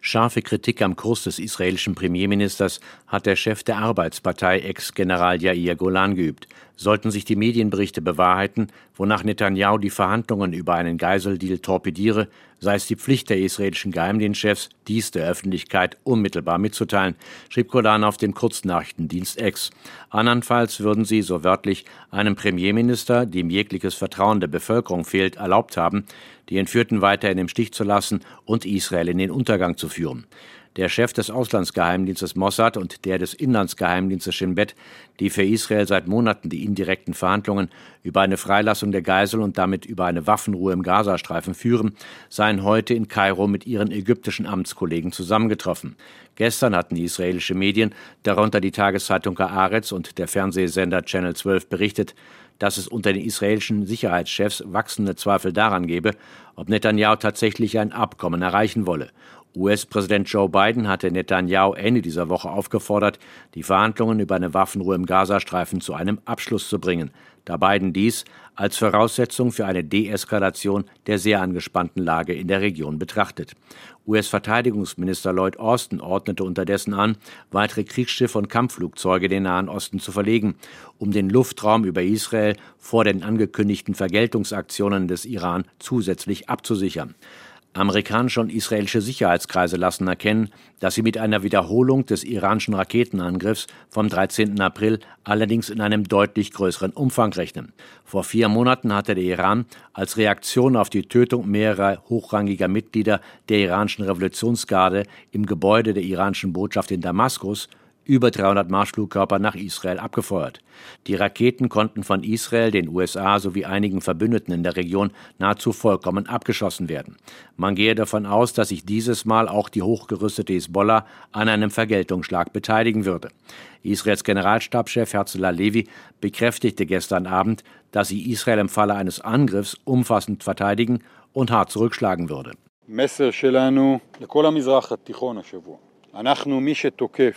Scharfe Kritik am Kurs des israelischen Premierministers hat der Chef der Arbeitspartei, Ex-General Yair Golan, geübt. Sollten sich die Medienberichte bewahrheiten, wonach Netanyahu die Verhandlungen über einen Geiseldeal torpediere, sei es die Pflicht der israelischen Geheimdienstchefs, dies der Öffentlichkeit unmittelbar mitzuteilen, schrieb Golan auf dem Kurznachrichtendienst X. Andernfalls würden sie, so wörtlich, einem Premierminister, dem jegliches Vertrauen der Bevölkerung fehlt, erlaubt haben, die Entführten weiterhin im Stich zu lassen und Israel in den Untergang zu führen. Der Chef des Auslandsgeheimdienstes Mossad und der des Inlandsgeheimdienstes Shin Bet, die für Israel seit Monaten die indirekten Verhandlungen über eine Freilassung der Geisel und damit über eine Waffenruhe im Gazastreifen führen, seien heute in Kairo mit ihren ägyptischen Amtskollegen zusammengetroffen. Gestern hatten israelische Medien, darunter die Tageszeitung Haaretz und der Fernsehsender Channel 12, berichtet, dass es unter den israelischen Sicherheitschefs wachsende Zweifel daran gebe, ob Netanyahu tatsächlich ein Abkommen erreichen wolle. US-Präsident Joe Biden hatte Netanyahu Ende dieser Woche aufgefordert, die Verhandlungen über eine Waffenruhe im Gazastreifen zu einem Abschluss zu bringen, da Biden dies als Voraussetzung für eine Deeskalation der sehr angespannten Lage in der Region betrachtet. US-Verteidigungsminister Lloyd Austin ordnete unterdessen an, weitere Kriegsschiffe und Kampfflugzeuge in den Nahen Osten zu verlegen, um den Luftraum über Israel vor den angekündigten Vergeltungsaktionen des Iran zusätzlich abzusichern. Amerikanische und israelische Sicherheitskreise lassen erkennen, dass sie mit einer Wiederholung des iranischen Raketenangriffs vom 13. April allerdings in einem deutlich größeren Umfang rechnen. Vor 4 Monaten hatte der Iran als Reaktion auf die Tötung mehrerer hochrangiger Mitglieder der iranischen Revolutionsgarde im Gebäude der iranischen Botschaft in Damaskus über 300 Marschflugkörper nach Israel abgefeuert. Die Raketen konnten von Israel, den USA sowie einigen Verbündeten in der Region nahezu vollkommen abgeschossen werden. Man gehe davon aus, dass sich dieses Mal auch die hochgerüstete Hisbollah an einem Vergeltungsschlag beteiligen würde. Israels Generalstabschef Herzl Halevi bekräftigte gestern Abend, dass sie Israel im Falle eines Angriffs umfassend verteidigen und hart zurückschlagen würde. Messer שלנו לכל המזרח התיכון השבוע. אנחנו מי שתוקף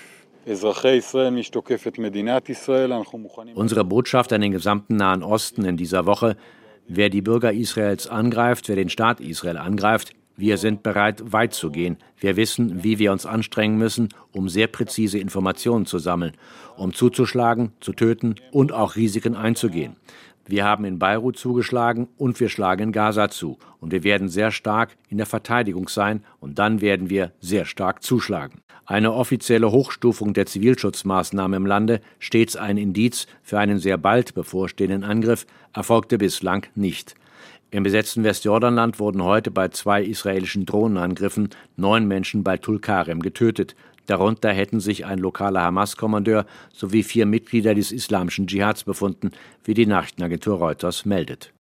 Unsere Botschaft an den gesamten Nahen Osten in dieser Woche: Wer die Bürger Israels angreift, wer den Staat Israel angreift, wir sind bereit, weit zu gehen. Wir wissen, wie wir uns anstrengen müssen, um sehr präzise Informationen zu sammeln, um zuzuschlagen, zu töten und auch Risiken einzugehen. Wir haben in Beirut zugeschlagen und wir schlagen in Gaza zu. Und wir werden sehr stark in der Verteidigung sein und dann werden wir sehr stark zuschlagen. Eine offizielle Hochstufung der Zivilschutzmaßnahmen im Lande, stets ein Indiz für einen sehr bald bevorstehenden Angriff, erfolgte bislang nicht. Im besetzten Westjordanland wurden heute bei 2 israelischen Drohnenangriffen 9 Menschen bei Tulkarem getötet. Darunter hätten sich ein lokaler Hamas-Kommandeur sowie 4 Mitglieder des islamischen Dschihads befunden, wie die Nachrichtenagentur Reuters meldet.